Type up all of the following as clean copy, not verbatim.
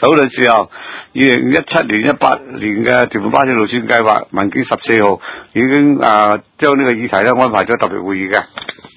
討論事項，2017年18年嘅屯門巴士路線計劃文件14號已經將呢個議題咧安排咗特別會議嘅。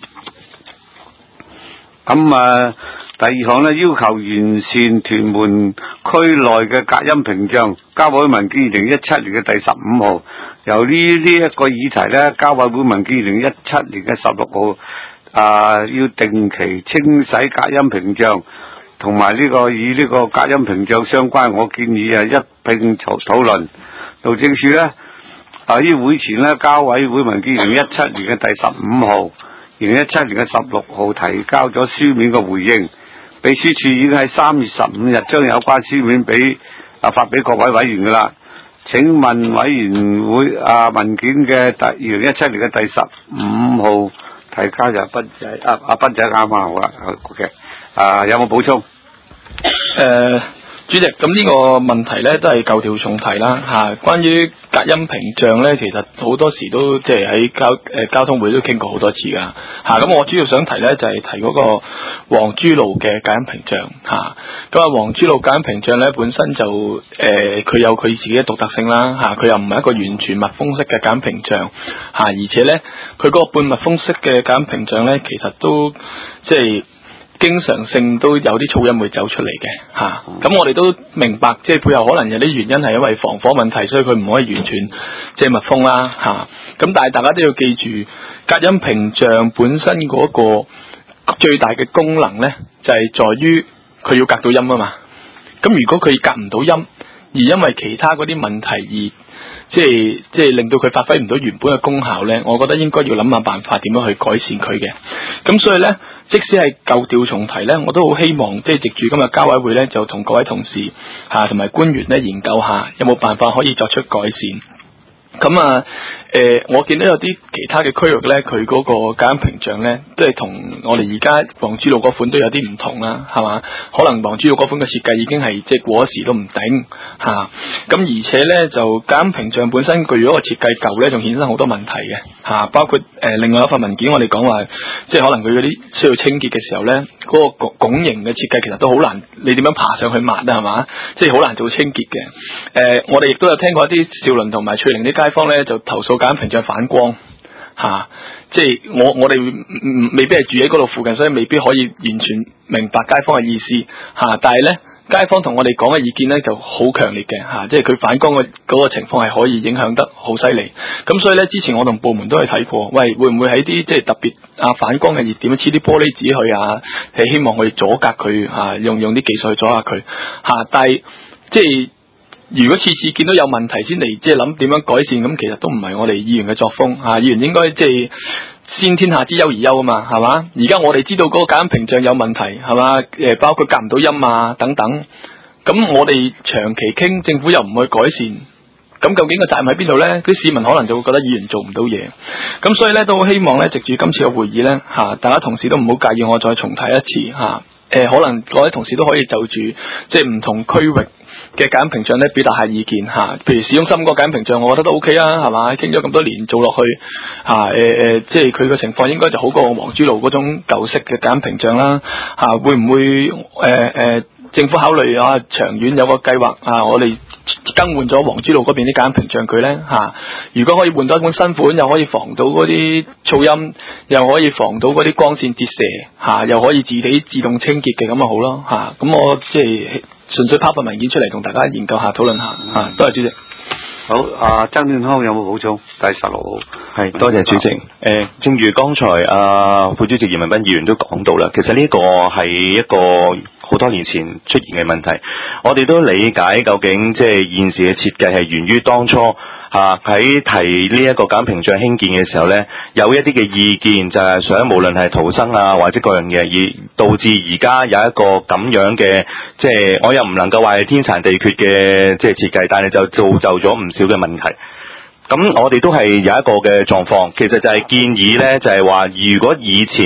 咁第二項咧，要求完善屯門區內嘅隔音屏障，交委會文件2017年嘅第15號，由呢一個議題咧，交委會文件2017年嘅16號，要定期清洗隔音屏障，同埋呢個與呢個隔音屏障相關，我建議一併討論。路政署咧，於會前咧，交委會文件2017年嘅第15號，2017年嘅16號提交咗書面嘅回應。秘書處已經喺3月15日將有關書面發俾各位委員噶啦。請問委員會文件嘅2017年嘅第15號提交就斌仔，斌仔啱啊，好啦 ，OK， 有冇補充？ 主席，咁呢個問題咧都係舊調重提啦關於隔音屏障咧，其實好多時都即係喺交通會都傾過好多次噶咁我主要想提咧就係提嗰個黃珠路嘅隔音屏障咁黃珠路隔音屏障咧本身就佢有佢自己嘅獨特性啦佢又唔係一個完全密封式嘅隔音屏障而且咧佢嗰個半密封式嘅隔音屏障咧，其實都即係經常性都有啲噪音會走出嚟嘅咁我哋都明白，即係背後可能有啲原因係因為防火問題，所以佢唔可以完全即係密封啦咁但係大家都要記住，隔音屏障本身嗰個最大嘅功能咧，就係在於佢要隔到音啊嘛。咁如果佢隔唔到音，而因為其他嗰啲問題而即係令到佢發揮唔到原本嘅功效咧，我覺得應該要諗下辦法點樣去改善佢嘅。咁所以咧，即使係舊調重提咧，我都好希望即係藉住今日交委會咧，就同各位同事同埋官員咧研究下有冇辦法可以作出改善。咁我見到有啲其他嘅區域咧，佢嗰個隔音屏障咧，都係同我哋而家黃珠路嗰款都有啲唔同啦，係嘛？可能黃珠路嗰款嘅設計已經係即係過時都唔頂咁而且咧就隔音屏障本身佢如果個設計舊咧，仲衍生好多問題嘅包括另外一份文件我哋講話，即係可能佢嗰啲需要清潔嘅時候咧，嗰個拱形嘅設計其實都好難，你點樣爬上去抹係嘛？即係好難做清潔嘅。我哋亦都有聽過一啲兆麟同埋翠玲啲街坊咧，就投訴隔音屏障反光即係我哋未必係住喺嗰度附近，所以未必可以完全明白街坊嘅意思但係咧，街坊同我哋講嘅意見咧就好強烈嘅即係佢反光嘅嗰個情況係可以影響得好犀利。咁所以咧，之前我同部門都去睇過，喂，會唔會喺啲即係特別反光嘅熱點黐啲玻璃紙去係希望去阻隔佢用啲技術去阻隔佢但係即係如果次次見到有問題先嚟即係諗點樣改善，咁其實都唔係我哋議員嘅作風議員應該即係先天下之憂而憂啊嘛，係嘛？而家我哋知道嗰個隔音屏障有問題係嘛？包括隔唔到音等等，咁我哋長期傾，政府又唔去改善，咁究竟個責任喺邊度咧？啲市民可能就會覺得議員做唔到嘢，咁所以咧都好希望咧，藉住今次嘅會議咧大家同事都唔好介意我再重提一次可能各位同事都可以就住即係唔同區域嘅隔音屏障咧表達下意見譬如市中心個隔音屏障，我覺得都 OK 係嘛？傾咗咁多年做落去即係佢個情況應該就好過黃珠路嗰種舊式嘅隔音屏障啦會唔會政府考慮長遠有個計劃我哋更換咗黃珠路嗰邊啲隔音屏障佢咧如果可以換到一款新款，又可以防到嗰啲噪音，又可以防到嗰啲光線折射又可以自己自動清潔嘅，咁咪好咯咁我即係純粹拋份文件出嚟同大家研究下討論下多謝主席。 好，曾健康有冇補充？第16號係多謝主席。正如剛才副主席葉文斌議員都講到啦，其實呢個係一個好多年前出現嘅問題，我哋都理解究竟即係現時嘅設計係源於當初喺提呢一個隔音屏障興建嘅時候呢，有一啲嘅意見就係想無論係逃生或者各樣嘢，而導致而家有一個咁樣嘅即係我又唔能夠話係天殘地缺嘅即係設計，但係就造就咗唔少嘅問題。咁我哋都係有一個嘅狀況，其實就係建議呢，就係話如果以前嗰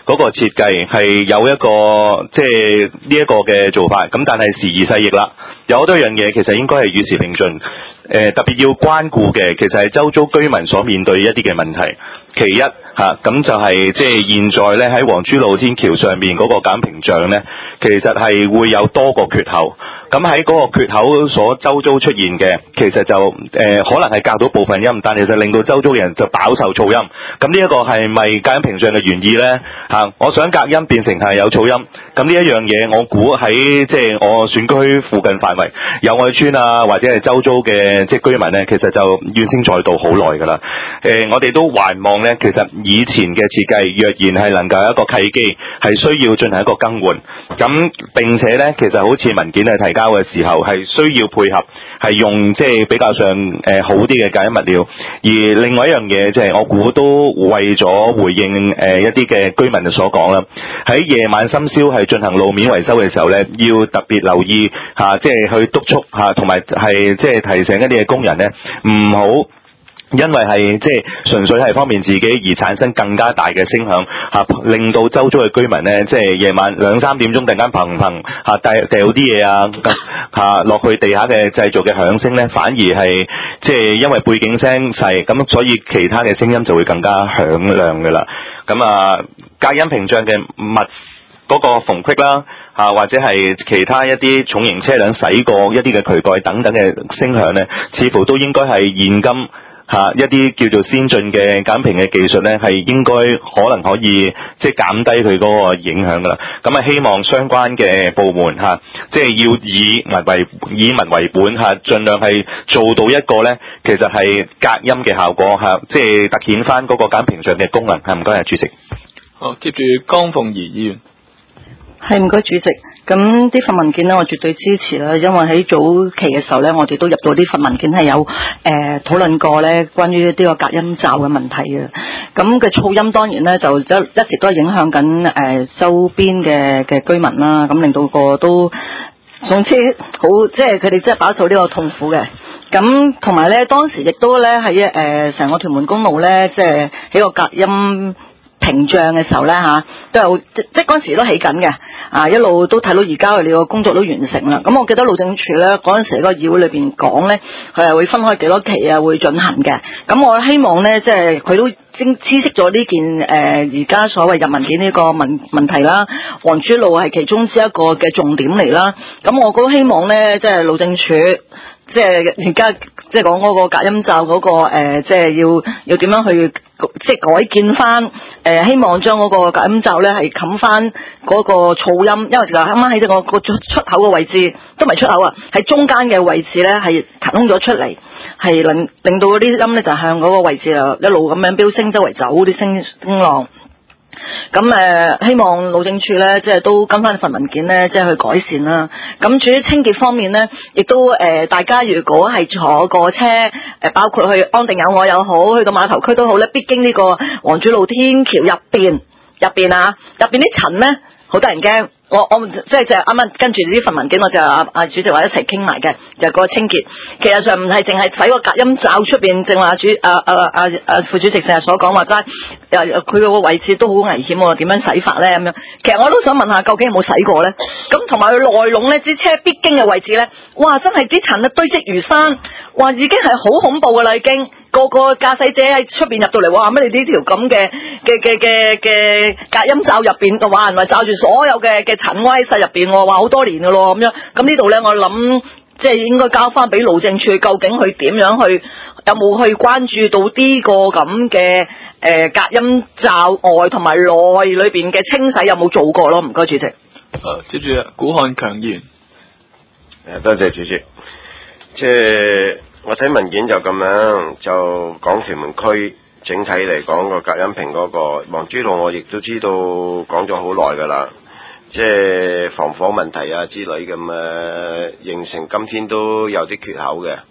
嗰個設計係有一個即係呢一個嘅做法，咁但係時移世易啦，有好多樣嘢其實應該係與時並進。特別要關顧嘅其實係周遭居民所面對一啲嘅問題。其一咁就係即係現在咧喺黃珠路天橋上面嗰個減屏障咧，其實係會有多個缺口。咁喺嗰個缺口所周遭出現嘅，其實就可能係隔到部分音，但係就令到周遭嘅人就飽受噪音。咁呢一個係咪隔音屏障嘅原意咧？我想隔音變成係有噪音。咁呢一樣嘢，我估喺即係我選區附近範圍友愛村啊，或者係周遭嘅即係居民咧，其實就怨聲載道好耐㗎啦。我哋都環望咧，其實以前嘅設計，若然係能夠有一個契機，係需要進行一個更換。咁並且咧，其實好似文件係提交嘅時候，係需要配合，係用即係比較上好啲嘅隔音物料。而另外一樣嘢，即係我估都為咗回應一啲嘅居民所講啦，喺夜晚深宵係進行路面維修嘅時候咧，要特別留意即係去督促同埋係即係提醒一啲嘅工人咧，唔好因為係即係純粹係方便自己而產生更加大嘅聲響令到周遭嘅居民咧，即係夜晚2-3點鐘突然間砰砰掉啲嘢落去地下嘅製造嘅響聲咧，反而係即係因為背景聲細，咁所以其他嘅聲音就會更加響亮㗎啦。咁隔音屏障嘅嗰個縫隙啦，或者係其他一啲重型車輛駛過一啲嘅渠蓋等等嘅聲響咧，似乎都應該係現今一啲叫做先進嘅減屏嘅技術咧，係應該可能可以即係減低佢嗰個影響噶啦。咁希望相關嘅部門即係要以民為本盡量係做到一個咧，其實係隔音嘅效果即係凸顯翻嗰個減屏障嘅功能。唔該，主席。 好，接住江鳳儀議員。 係，唔該主席。咁呢份文件呢，我絕對支持啦，因為喺早期嘅時候呢，我哋都入到呢份文件係有討論過呢關於呢個隔音罩嘅問題嘅。咁嘅噪音當然呢，就一直都係影響緊周邊嘅居民啦，咁令到個都總之好，即係佢哋真係飽受呢個痛苦嘅。咁同埋呢，當時亦都呢喺成個屯門公路呢，即係喺個隔音屏障嘅時候咧都有即嗰陣時都起緊嘅，一路都睇到而家佢哋個工作都完成啦。咁我記得路政署咧嗰陣時喺個議會裏邊講咧，佢係會分開幾多期會進行嘅。咁我希望咧即係佢都知悉咗呢件而家所謂入文件呢個問題啦。黃珠路係其中之一個嘅重點嚟啦。咁我都希望咧即係路政署。即係而家即係講嗰個隔音罩嗰個即係要點樣去即係改建翻希望將嗰個隔音罩咧係冚翻嗰個噪音，因為其實啱啱喺個出口嘅位置都唔係出口喺中間嘅位置咧係騰空咗出嚟，係令到嗰啲音咧就向嗰個位置一路咁樣飆升，周圍走啲聲浪。咁希望路政署咧，即係都跟翻份文件咧，即係去改善啦。咁至於清潔方面咧，亦都大家如果係坐過車包括去安定友愛又好，去到碼頭區都好咧，必經呢個黃珠路天橋入邊啲塵咧，好得人驚。我即係啱啱跟住呢份文件，我就主席話一齊傾埋嘅，就係個清潔。其實上唔係淨係睇個隔音罩出邊，正話副主席成日所講話齋，佢個位置都好危險喎，點樣洗法咧咁樣？其實我都想問下，究竟有冇洗過咧？咁同埋佢內籠咧，啲車必經嘅位置咧，哇！真係啲塵堆積如山，哇！已經係好恐怖噶啦，已經個駕駛者喺出邊入到嚟，哇！乜你呢條咁嘅隔音罩入邊，哇！原來罩住所有嘅塵埃喺入邊，話好多年噶咯咁樣。咁呢度咧，我諗即係應該交翻俾路政署，究竟佢點樣去有冇去關注到呢個咁嘅隔音罩外同埋內裏邊嘅清洗有冇做過咯？唔該，主席。 接住古漢強議員。 多謝主席。即係我睇文件就咁樣，就講屯門區整體嚟講個隔音屏嗰個黃珠路，我亦都知道講咗好耐噶啦。即係防火問題啊之類咁形成今天都有啲缺口嘅。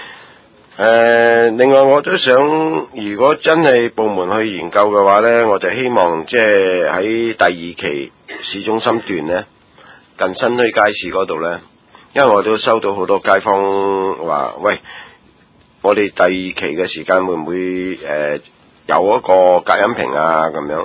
另外我都想，如果真係部門去研究嘅話呢，我就希望即係喺第二期市中心段呢，近新墟街市嗰度呢，因為我都收到好多街坊話，喂，我哋第二期嘅時間會唔會有一個隔音屏啊咁樣？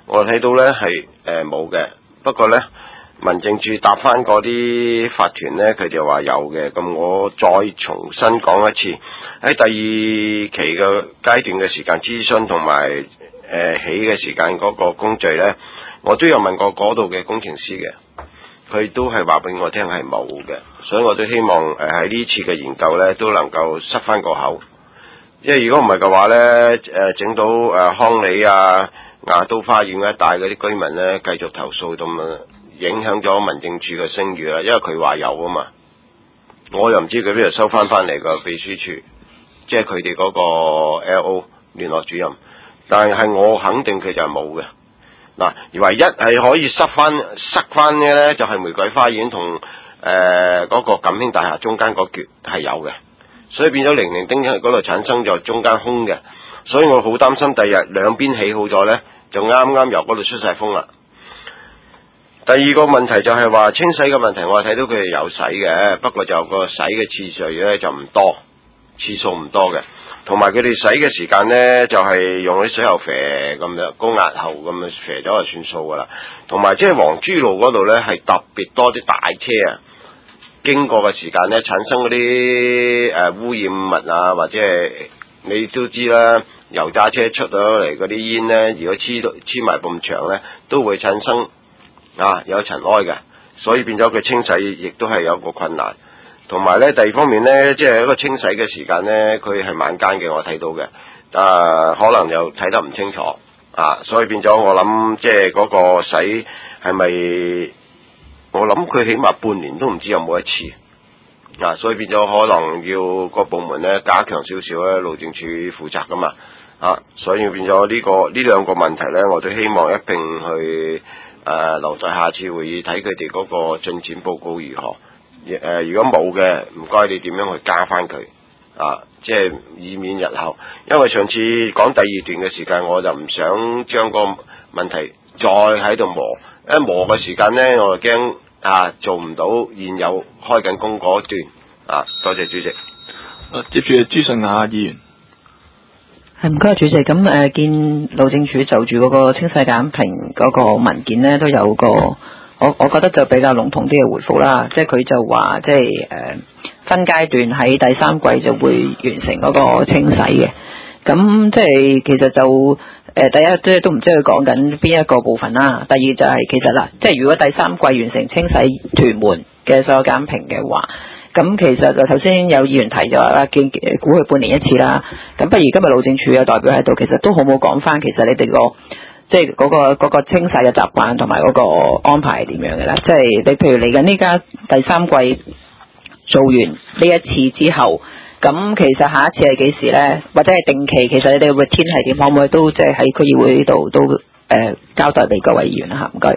我睇到咧係冇嘅。不過咧，民政處答翻嗰啲法團咧，佢就話有嘅。咁我再重新講一次，喺第2期嘅階段嘅時間諮詢同埋起嘅時間嗰個工序咧，我都有問過嗰度嘅工程師嘅，佢都係話俾我聽係冇嘅。所以我都希望喺呢次嘅研究咧都能夠塞翻個口。因為如果唔係嘅話咧，整到康里啊、亞都花園一帶嗰啲居民咧繼續投訴，咁影響咗民政處嘅聲譽啦。因為佢話有啊嘛，我又唔知佢邊度收翻嚟個秘書處，即係佢哋嗰個 LO 聯絡主任，但係我肯定佢就係冇嘅。嗱，唯一係可以塞翻嘅咧，就係玫瑰花園同嗰個錦興大廈中間嗰橛係有嘅。所以變咗零零丁喺嗰度產生咗中間空嘅，所以我好擔心第日兩邊起好咗呢，就啱啱由嗰度出晒風啦。第二個問題就係話清洗嘅問題，我睇到佢哋有洗嘅，不過就個洗嘅次數呢就唔多，次數唔多嘅，同埋佢哋洗嘅時間呢，就係用啲水喉肥咁樣高壓喉咁樣肥咗就算數噶啦。同埋即係黃珠路嗰度呢，係特別多啲大車啊經過嘅時間咧，產生嗰啲污染物啊，或者係你都知啦，油炸車出咗嚟嗰啲煙咧，如果黐埋咁長咧，都會產生有塵埃嘅，所以變咗佢清洗亦都係有一個困難。同埋咧，第二方面咧，即係一個清洗嘅時間咧，佢係晚間嘅，我睇到嘅，可能又睇得唔清楚所以變咗我諗，即係嗰個洗係咪？我諗佢起碼半年都唔知有冇一次，所以變咗可能要個部門咧加強少少咧，路政署負責噶嘛，所以變咗呢兩個問題咧，我都希望一併去留在下次會議睇佢哋嗰個進展報告如何。如果冇嘅，唔該你點樣去加翻佢，即係以免日後，因為上次講第2段嘅時間，我就唔想將個問題再喺度磨。一磨嘅時間呢，我就驚做唔到現有開緊工嗰段多謝主席。 接住朱順雅議員。 係唔該主席，咁見路政署就住嗰個清洗簡評嗰個文件呢，都有個我覺得就比較籠統啲嘅回覆啦，即係佢就話即係分階段喺第3季就會完成嗰個清洗嘅，咁即係其實就。第一即係都唔知佢講緊邊一個部分啦。第二就係其實啦，即係如果第3季完成清洗屯門嘅所有簡評嘅話，咁其實就頭先有議員提咗啦，估佢半年一次啦。咁不如今日路政署嘅代表喺度，其實都好冇講翻，其實你哋個即係嗰個清洗嘅習慣同埋嗰個安排係點樣嘅咧？即係你譬如嚟緊呢家第3季做完呢一次之後。咁其實下一次係幾時咧？或者係定期？其實你哋嘅 routine 係點？可唔可以都即係喺區議會呢度都交代俾各位議員啦？唔該。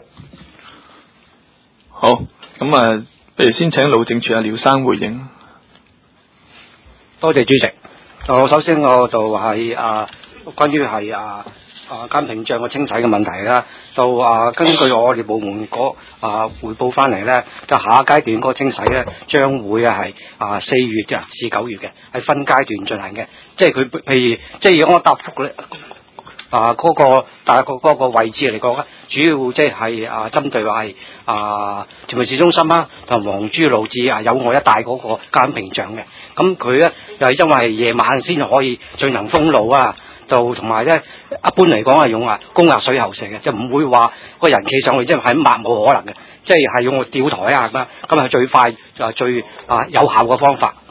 好，咁不如先請路政署廖生回應。 多謝主席。首先我就係關於係監屏障嘅清洗嘅問題啦，就根據我哋部門嗰匯報翻嚟咧，就下一階段嗰個清洗咧，將會係4月至9月嘅，係分階段進行嘅。即係佢譬如即係我答覆咧嗰個大概嗰個位置嚟講咧，主要即係針對話係屯門市中心啦，同黃珠路至友愛一帶嗰個監屏障嘅。咁佢咧又係因為係夜晚先可以進行封路啊。就同埋咧，一般嚟講係用高壓水喉射嘅，就唔會話個人企上去即係喺抹，冇可能嘅，即係用個吊台咁係最快就係最有效嘅方法。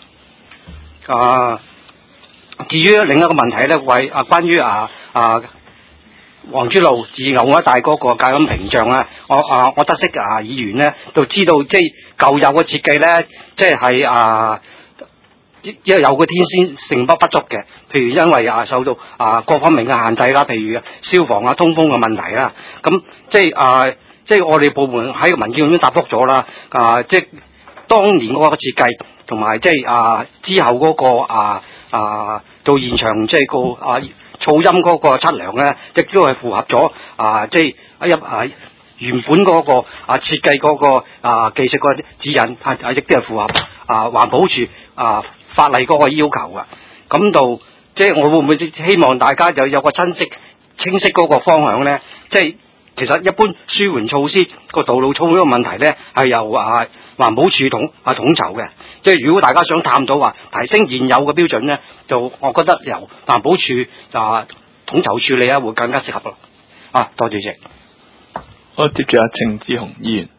至於另一個問題咧，關於黃珠路至友愛一帶嗰個隔音屏障咧，我得悉議員咧就知道，即係舊有嘅設計咧，即係因為有個天線性不足嘅，譬如因為受到各方面嘅限制啦，譬如消防通風嘅問題啦，咁即係我哋部門喺個文件已經答覆咗啦，即係當年嗰個設計同埋即係之後嗰個到現場即係個噪音嗰個測量咧，亦都係符合咗即係原本嗰個設計嗰個技術個指引，亦都係符合環保署法例嗰個要求噶。咁到即係我會唔會希望大家就有個清晰嗰個方向咧？即係其實一般舒緩措施個道路粗呢個問題咧，係由環保署統籌嘅。即係如果大家想探討話提升現有嘅標準咧，就我覺得由環保署統籌處理啊，會更加適合咯。多謝主席。 好，接住阿程志雄議員。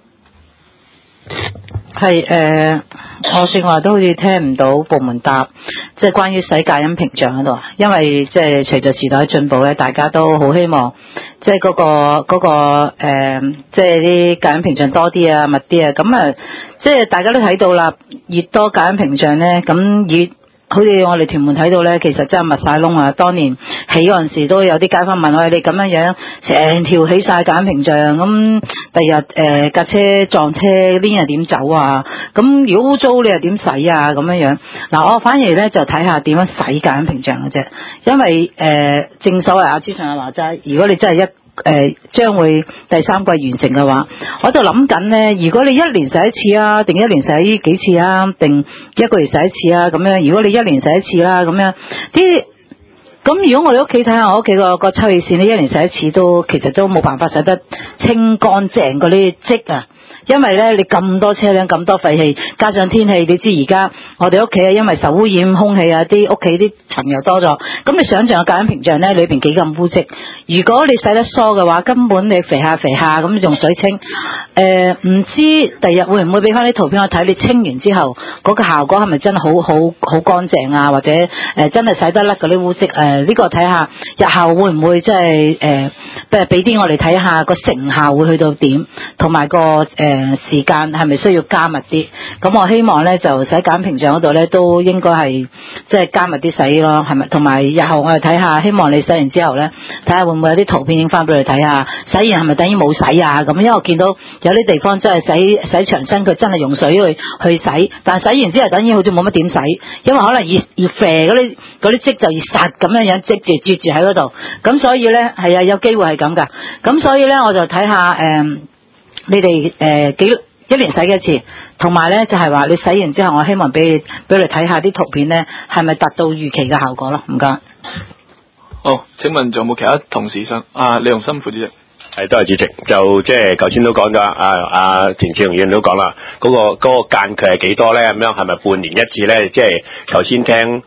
係我正話都好似聽唔到部門答，即係關於洗隔音屏障嗰度啊。因為即係隨着時代進步咧，大家都好希望即係嗰個即係啲隔音屏障多啲啊、密啲啊。咁即係大家都睇到啦，越多隔音屏障咧，咁好似我哋屯門睇到咧，其實真係密晒窿啊！當年起嗰陣時都有啲街坊問我：你咁樣成條起晒隔音屏障，咁第日架車撞車啲人點走啊？咁如果污糟你又點洗啊？咁樣嗱，我反而咧就睇下點樣洗隔音屏障嘅啫，因為正所謂阿朱上話齋，如果你真係將會第三季完成嘅話，我就諗緊咧，如果你一年洗一次啊，定一年洗幾次啊，定一個月洗一次啊，咁樣。如果你一年洗一次啦，咁樣咁如果我哋屋企睇下我屋企個抽氣扇咧，一年洗一次都其實都冇辦法洗得清乾淨嗰啲漬啊。因為咧，你咁多車輛咁多廢氣，加上天氣，你知而家我哋屋企啊，因為受污染空氣啊，啲屋企啲塵又多咗，咁你想象個隔音屏障咧裏邊幾咁污漬，如果你洗得疏嘅話，根本你肥下咁用水清，唔知第日會唔會俾翻啲圖片我睇，你清完之後嗰個效果係咪真係好乾淨啊，或者真係洗得甩嗰啲污漬？呢個睇下日後會唔會即係俾啲我哋睇下個成效會去到點，同埋個時間係咪需要加密啲？咁我希望咧就洗隔音屏障嗰度咧都應該係即係加密啲洗咯，係咪？同埋日後我哋睇下，希望你洗完之後咧，睇下會唔會有啲圖片影翻俾你睇下，洗完係咪等於冇洗啊？咁因為我見到有啲地方真係洗牆身，佢真係用水去洗，但係洗完之後等於好似冇乜點洗，因為可能熱啡嗰啲漬就熱殺咁樣積住喺嗰度，咁所以咧係啊，有機會係咁噶，咁所以咧我就睇下你哋一年洗幾次，同埋咧就係話你洗完之後，我希望俾你睇下啲圖片咧，係咪達到預期嘅效果咯？唔該。 好，請問仲有冇其他同事想？李榮森副主席。 係，多謝主席。就即係頭先都講咗，田志雄議員都講啦，嗰個間距係幾多咧？咁樣係咪半年一次咧？即係頭先聽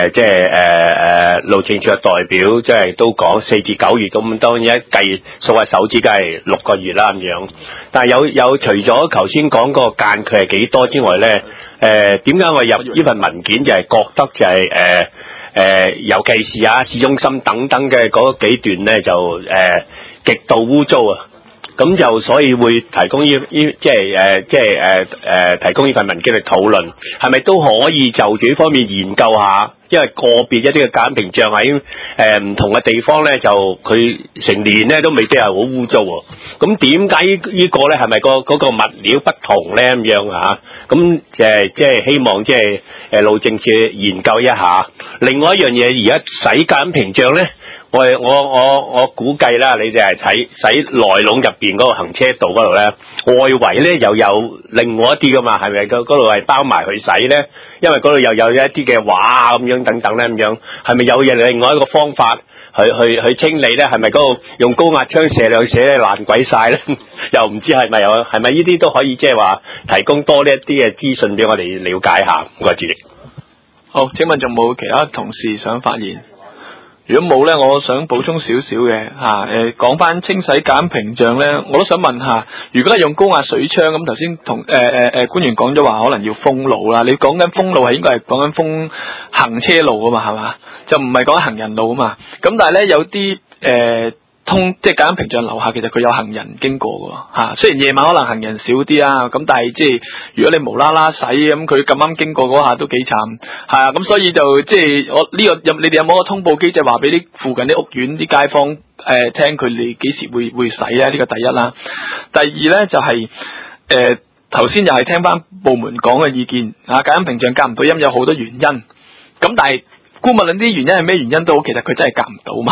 路政署嘅代表即係都講4至9月，咁當然一計數下手指，梗係6個月啦咁樣。但係有除咗頭先講個間距係幾多之外咧，點解我入呢份文件就係覺得就係尤其是市中心等等嘅嗰幾段咧就極度污糟啊！咁就所以會提供提供呢份文件嚟討論，係咪都可以就住呢方面研究下？因為個別一啲嘅隔音屏障喺唔同嘅地方咧，就佢成年咧都未必係好污糟喎。咁點解呢個咧係咪嗰個物料不同咧咁樣啊？咁即係希望即係路政署研究一下。另外一樣嘢，而家洗隔音屏障咧。我估計啦，你哋係睇內籠入邊嗰個行車道嗰度咧，外圍咧又有另外一啲噶嘛，係咪嗰度係包埋去洗咧？因為嗰度又有一啲嘅畫咁樣等等咧咁樣，係咪有另外一個方法去清理咧？係咪嗰度用高壓槍射兩射咧爛鬼晒咧？又唔知係咪呢啲都可以即係話提供多呢一啲嘅資訊俾我哋了解下。唔該主席。 好，請問仲冇其他同事想發言？如果冇咧，我想補充少少嘅講翻清洗隔音屏障咧，我都想問下，如果係用高壓水槍咁，頭先同官員講咗話，可能要封路啦。你講緊封路係應該係講緊封行車路啊嘛，係嘛？就唔係講行人路啊嘛。咁但係咧有啲即係隔音屏障樓下，其實佢有行人經過㗎雖然夜晚可能行人少啲啊，咁但係即係如果你無啦啦洗咁，佢咁啱經過嗰下都幾慘咁所以就即係我呢個你哋有冇個通報機制話俾啲附近啲屋苑啲街坊聽佢哋幾時會洗咧？呢個第一啦。第二咧就係頭先又係聽翻部門講嘅意見隔音屏障隔唔到音有好多原因，咁但係姑勿論啲原因係咩原因都好，其實佢真係隔唔到嘛。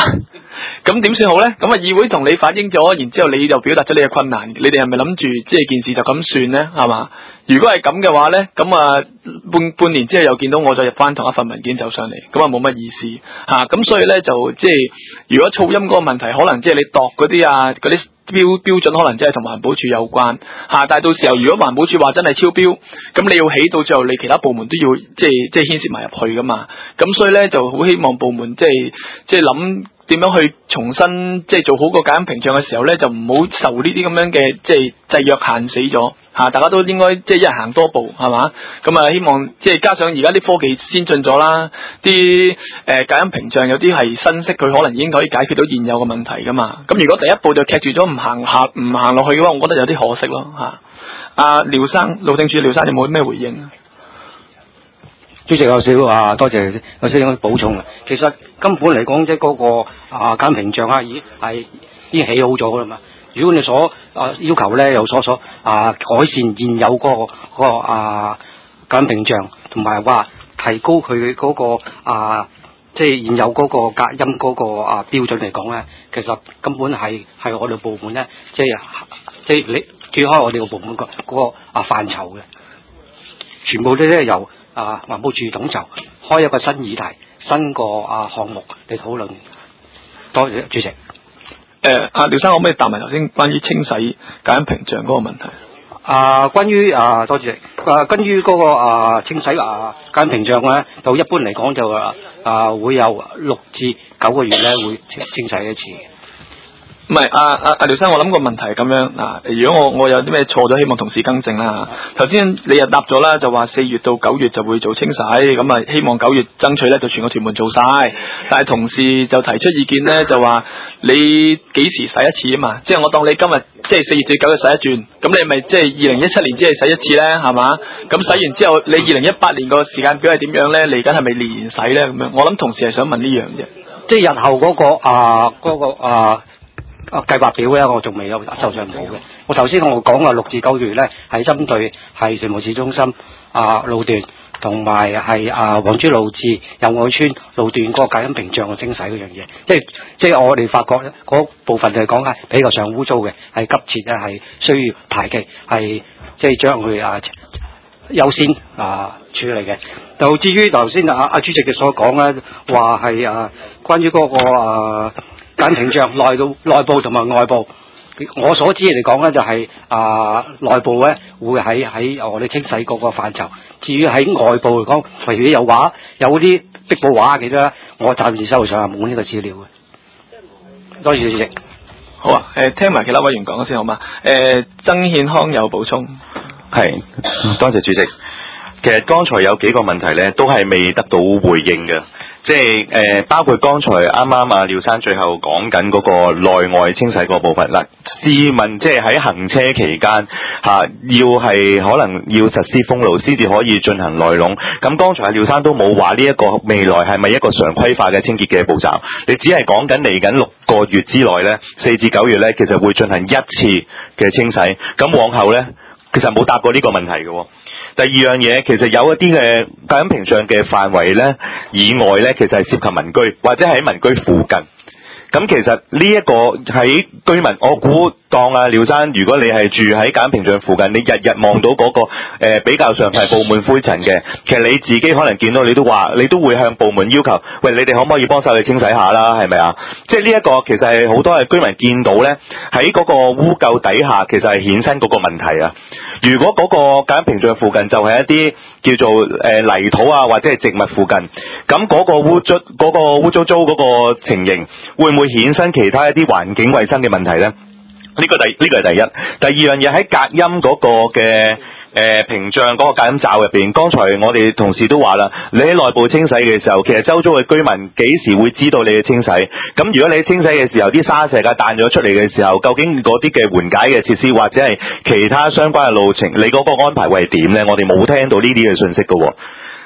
咁點算好咧？咁啊，議會同你反映咗，然之後你就表達咗你嘅困難，你哋係咪諗住即係件事就咁算咧？係嘛？如果係咁嘅話咧，咁啊半年之後又見到我再入翻同一份文件走上嚟，咁啊冇乜意思嚇。咁所以咧就即係如果噪音嗰個問題，可能即係你度嗰啲嗰啲標準，可能真係同環保署有關嚇。但係到時候如果環保署話真係超標，咁你要起到最後，你其他部門都要即係牽涉埋入去噶嘛。咁所以咧就好希望部門即係諗點樣去重新即係做好個隔音屏障嘅時候咧，就唔好受呢啲咁樣嘅即係制約限死咗嚇。大家都應該即係一人行多步係嘛？咁啊希望即係加上而家啲科技先進咗啦，啲隔音屏障有啲係新式，佢可能已經可以解決到現有嘅問題噶嘛。咁如果第一步就劇住咗唔行落去嘅話，我覺得有啲可惜咯嚇。阿廖生，路政署廖生有冇咩回應？ 主席有少多謝有少少補充啊。其實根本嚟講，即係嗰個隔音屏障已經起好咗噶啦嘛。如果你所要求咧有所改善現有嗰個隔音屏障，同埋話提高佢嗰個即係現有嗰個隔音嗰個標準嚟講咧，其實根本係我哋部門咧，即係你跳開我哋個部門嗰個範疇嘅，全部都咧由環保署統籌開一個新議題、新個項目嚟討論。多謝主席。 阿廖生可唔可以答埋頭先關於清洗隔音屏障嗰個問題？ 關於多謝。關於嗰個清洗隔音屏障咧，就一般嚟講就會有6至9個月咧會清洗一次。 唔係阿廖生，我諗個問題係咁樣嗱，如果我有啲咩錯咗，希望同事更正啦。頭先你又答咗啦，就話4月到9月就會做清洗，咁啊希望9月爭取咧就全個屯門做晒。但係同事就提出意見咧，就話你幾時洗一次啊嘛？即係我當你今日即係4月至9月洗一轉，咁你咪即係2017年只係洗一次咧，係嘛？咁洗完之後，你2018年個時間表係點樣咧？嚟緊係咪年年洗咧？咁樣，我諗同事係想問呢樣啫。 即係日後嗰個計劃表咧，我仲未有手上冇嘅。我頭先我講6至9月咧，係針對係屯門市中心路段，同埋係黃珠路至友愛村路段嗰個隔音屏障嘅清洗嗰樣嘢。即係我哋發覺嗰部分嚟講係比較上污糟嘅，係急切咧係需要排期，係即係將佢優先處理嘅。就至於頭先阿主席嘅所講咧，話係關於嗰個隔音屏障內部同埋外部，我所知嚟講咧就係內部咧會喺我哋清洗嗰個範疇。至於喺外部嚟講，譬如有啲壁報畫記得，我暫時手上冇呢個資料嘅。多謝主席。 好啊，聽埋其他委員講先好嘛？曾憲康有補充。 係，多謝主席。其實剛才有幾個問題咧，都係未得到回應嘅，即係包括剛才啱啱廖生最後講緊嗰個內外清洗嗰部分嗱。試問即係喺行車期間要係可能要實施封路先至可以進行內籠，咁剛才廖生都冇話呢一個未來係咪一個常規化嘅清潔嘅步驟，你只係講緊嚟緊6個月之內咧，4至9月咧，其實會進行1次嘅清洗，咁往後咧其實冇答過呢個問題嘅。第二樣嘢，其實有一啲嘅隔音屏障嘅範圍咧以外咧，其實係涉及民居或者喺民居附近。咁其實呢一個喺居民，我估當廖生，如果你係住喺隔音屏障附近，你日日望到嗰個比較上係布滿灰塵嘅，其實你自己可能見到你都會向部門要求，喂，你哋可唔可以幫手去清洗下啦？係咪啊？即係呢一個其實係好多嘅居民見到咧，喺嗰個污垢底下，其實係衍生嗰個問題啊。如果嗰個隔音屏障附近就係一啲叫做泥土或者係植物附近，咁嗰個污糟糟嗰個情形，會唔會衍生其他一啲環境衛生嘅問題咧？呢個係第一。第二樣嘢喺隔音嗰個嘅屏障嗰個隔音罩入邊，剛才我哋同事都話啦，你喺內部清洗嘅時候，其實周遭嘅居民幾時會知道你嘅清洗？咁如果你清洗嘅時候啲沙石彈咗出嚟嘅時候，究竟嗰啲嘅緩解嘅設施或者係其他相關嘅路程，你嗰個安排會係點咧？我哋冇聽到呢啲嘅信息㗎喎。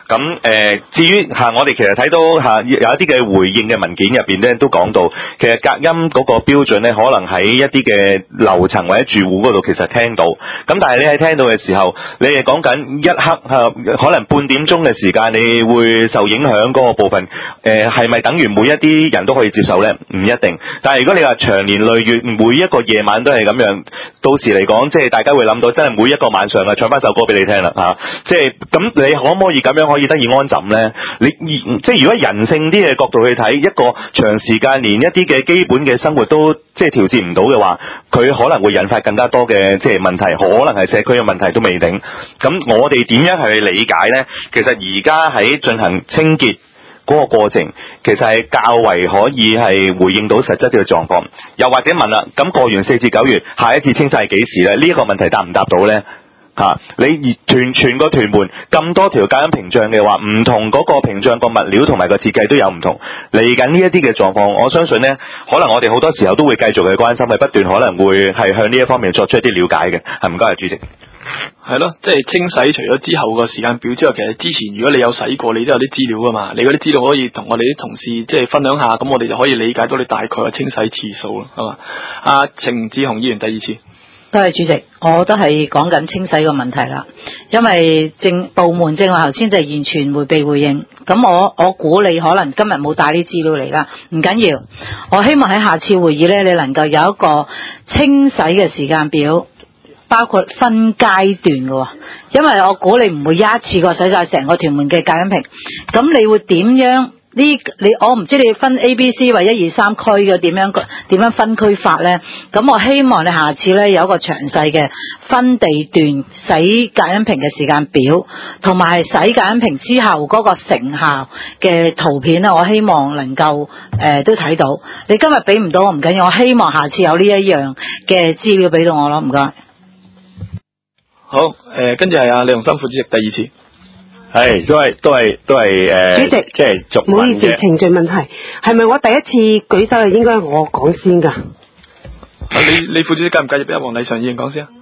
咁至於我哋其實睇到有一啲嘅回應嘅文件入邊咧，都講到其實隔音嗰個標準咧，可能喺一啲嘅樓層或者住戶嗰度其實聽到。咁但係你喺聽到嘅時候，你係講緊一刻可能半點鐘嘅時間，你會受影響嗰個部分，係咪等於每一啲人都可以接受咧？唔一定。但係如果你話長年累月，每一個夜晚都係咁樣，到時嚟講，即係大家會諗到，真係每一個晚上唱翻首歌俾你聽啦即係咁，你可唔可以咁樣可以得以安枕咧？即係如果人性啲嘅角度去睇，一個長時間連一啲嘅基本嘅生活都即係調節唔到嘅話，佢可能會引發更加多嘅即係問題，可能係社區嘅問題都未定。咁我哋點樣去理解咧？其實而家喺進行清潔嗰個過程，其實係較為可以係回應到實質嘅狀況。又或者問啦，咁過完4至9月，下一次清洗係幾時咧？呢一個問題答唔答到咧？你全個屯門咁多條隔音屏障嘅話，唔同嗰個屏障個物料同埋個設計都有唔同。嚟緊呢一啲嘅狀況，我相信呢，可能我哋好多時候都會繼續去關心，係不斷可能會係向呢一方面作出一啲了解嘅。係唔該，主席。 係咯，即係清洗除咗之後個時間表之外，其實之前如果你有洗過，你都有啲資料噶嘛。你嗰啲資料可以同我哋啲同事即係分享下，咁我哋就可以理解到你大概嘅清洗次數咯，係嘛？阿程志雄議員第二次。 多謝主席，我都係講緊清洗個問題啦，因為部門正話頭先就係完全迴避回應，咁我估你可能今日冇帶啲資料嚟啦，唔緊要，我希望喺下次會議呢，你能夠有一個清洗嘅時間表，包括分階段嘅，因為我估你唔會一次過洗晒成個屯門嘅隔音屏，咁你會點樣？我唔知你分 A、B、C 或1、2、3區嘅點樣分區法呢？咁我希望你下次呢有一個詳細嘅分地段洗隔音屏嘅時間表，同埋洗隔音屏之後嗰個成效嘅圖片呢，我希望能夠都睇到。你今日俾唔到我唔緊要，我希望下次有呢一樣嘅資料俾到我咯，唔該。 好，跟住係阿李鴻心副主席第二次。 係都係主席， 即係續唔好意思，程序問題，係咪我第一次舉手就應該我講先㗎？ 你副主席介唔介意俾阿黃麗常議員講先啊？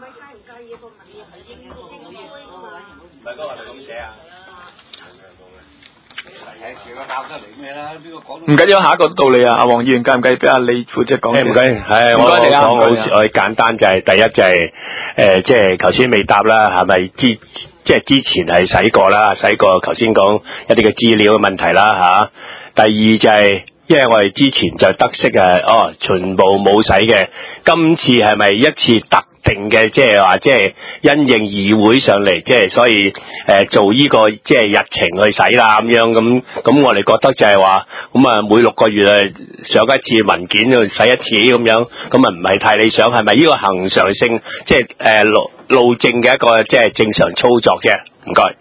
唔緊要，下一個都到你啊！阿黃議員介唔介意俾阿李副主席講先？ 唔緊要，係我講我簡單就係第一就係即係頭先未答啦，係咪即係之前係洗過啦，洗過頭先講一啲嘅資料嘅問題啦第二就係因為我哋之前就得悉全部冇洗嘅，今次係咪一次特定嘅，即係話即係因應議會上嚟，即係所以做呢個即係日程去洗啦咁樣咁我哋覺得就係話咁啊每6個月上一次文件去洗一次咁樣，咁啊唔係太理想，係咪呢個恒常性即係路政嘅一個即係正常操作啫？唔該。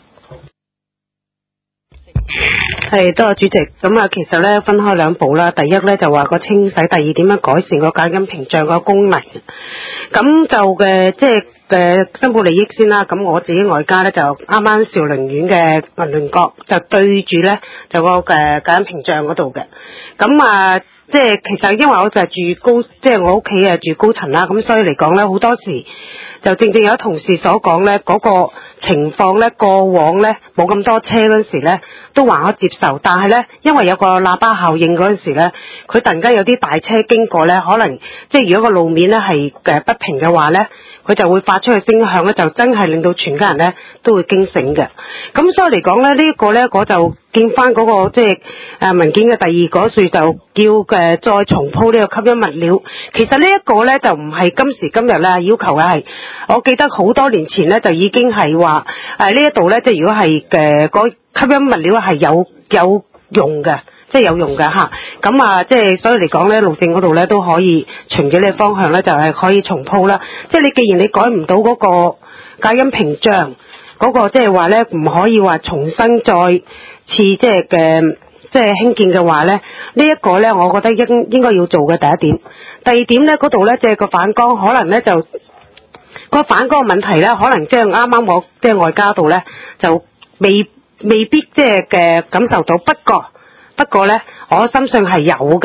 係，多謝主席。咁啊，其實咧分開兩步啦。第一咧就話個清洗，第二點樣改善個隔音屏障個功能。咁就即係申報利益先啦。咁我自己外家咧就啱啱兆寧苑嘅文聯閣就對住咧就個隔音屏障嗰度嘅。咁啊，即係其實因為我就係住高，即係我屋企住高層啦。咁所以嚟講咧，好多時就正正有同事所講咧嗰個情況咧，過往咧冇咁多車嗰陣時咧都還可接受，但係咧因為有個喇叭效應嗰陣時咧，佢突然間有啲大車經過咧，可能即係如果個路面咧係不平嘅話咧，佢就會發出去聲響咧，就真係令到全家人咧都會驚醒嘅。咁所以嚟講咧，呢個咧我就見翻嗰個即係文件嘅第二嗰處就叫再重鋪呢個吸音物料。其實呢一個咧就唔係今時今日咧要求嘅，係我記得好多年前咧就已經係話呢一度咧，即係如果係嗰吸音物料係有用嘅，即係有用嘅嚇。咁啊，即係所以嚟講咧，路政嗰度咧都可以循住呢個方向咧，就係可以重鋪啦。即係你既然你改唔到嗰個隔音屏障嗰個，即係話咧唔可以話重新再次即係興建嘅話咧，呢一個咧，我覺得應該要做嘅第一點。第二點咧，嗰度咧即係個反光，可能咧就個反光問題咧，可能即係啱啱我即係外家度咧就未必即係感受到。不過咧，我深信係有嘅。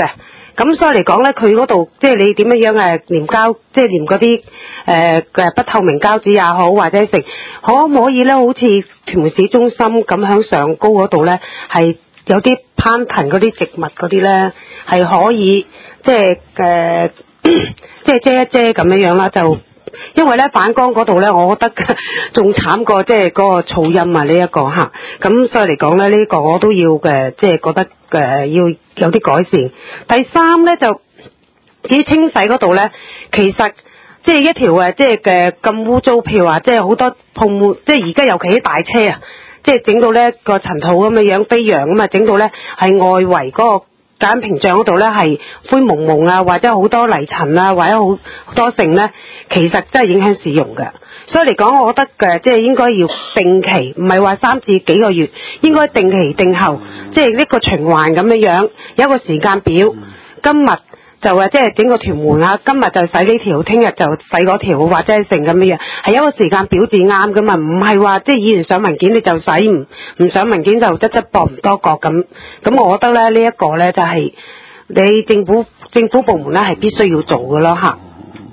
咁所以嚟講咧，佢嗰度即係你點樣黏膠，即係黏嗰啲不透明膠紙也好，或者成可唔可以咧？好似屯門市中心咁響上高嗰度咧，係有啲攀藤嗰啲植物嗰啲咧，係可以即係即係遮一遮咁樣啦，就。因為咧反光嗰度咧，我覺得仲慘過即係嗰個噪音啊呢一個嚇，咁所以嚟講咧呢個我都要即係覺得要有啲改善。第三咧就至於清洗嗰度咧，其實即係一條即係咁污糟，譬如話即係好多泡沫，即係而家尤其啲大車啊，即係整到咧個塵土咁嘅樣飛揚咁啊，整到咧係外圍嗰個隔音屏障嗰度咧係灰蒙蒙啊，或者好多泥塵啊，或者好多剩咧，其實真係影響市容嘅。所以嚟講，我覺得即係應該要定期，唔係話3至幾個月，應該定期定候，即係呢個循環咁樣，有一個時間表。今日就即係整個屯門啊，今日就洗呢條，聽日就洗嗰條，或者係成咁樣，係有一個時間表至啱噶嘛，唔係話即係議員上文件你就洗，唔上文件就側膊唔多角咁。咁我覺得咧呢一個咧就係你政府部門咧係必須要做嘅咯嚇。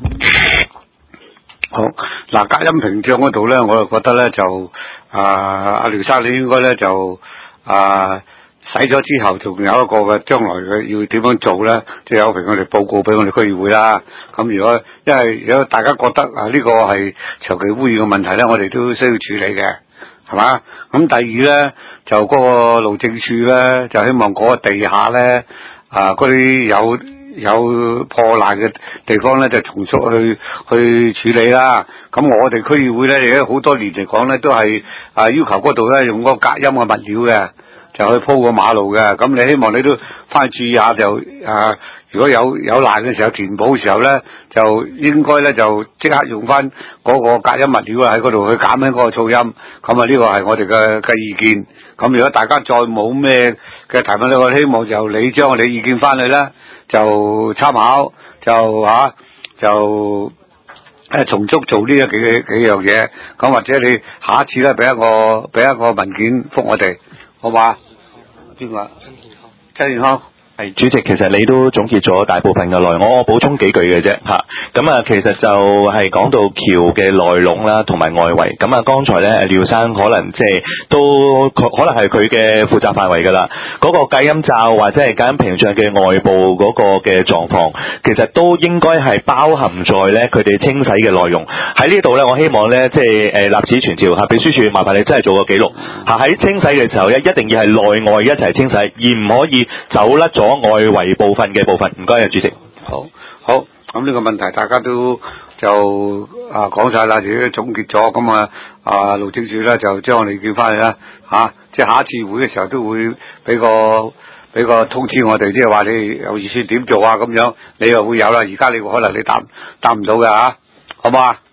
好嗱，隔音屏障嗰度咧，我就覺得咧就阿廖生你應該咧就洗咗之後，仲有一個嘅將來嘅要點樣做咧，即係有評我哋報告俾我哋區議會啦。咁如果大家覺得呢個係長期污染嘅問題咧，我哋都需要處理嘅，係嘛？咁第二咧就嗰個路政署咧，就希望嗰個地下咧嗰啲有破爛嘅地方咧，就重塑去處理啦。咁我哋區議會咧，而家好多年嚟講咧，都係要求嗰度咧用嗰個隔音嘅物料嘅。就去鋪個馬路嘅，咁你希望你都翻去注意下，就如果有爛嘅時候填補嘅時候咧，就應該咧就即刻用翻嗰個隔音物料喺嗰度去減輕嗰個噪音。咁呢個係我哋嘅意見。咁如果大家再冇咩嘅提問咧，我希望就你將我哋意見翻去咧，就參考，就從速做呢幾樣嘢。咁或者你下一次咧俾一個文件覆我哋，好嘛？邊個？陳健康。 係主席，其實你都總結咗大部分嘅內容，我補充幾句嘅啫嚇。咁其實就係講到橋嘅內籠啦，同埋外圍。咁剛才咧廖生可能即係都可能係佢嘅負責範圍㗎啦。嗰個隔音罩或者係隔音屏障嘅外部嗰個嘅狀況，其實都應該係包含在咧佢哋清洗嘅內容。喺呢度咧，我希望咧即係立此傳召嚇，秘書處麻煩你真係做個記錄嚇。喺清洗嘅時候一定要係內外一齊清洗，而唔可以走甩咗外圍部分嘅部分。唔該啊，主席。 好，咁呢個問題大家都就講晒啦，自己都總結咗。咁路政署咧就將我哋叫翻去啦即係下一次會嘅時候都會俾個通知我哋，即係話你有預算點做咁樣，你又會有啦。而家你可能你答唔到嘅好唔好啊？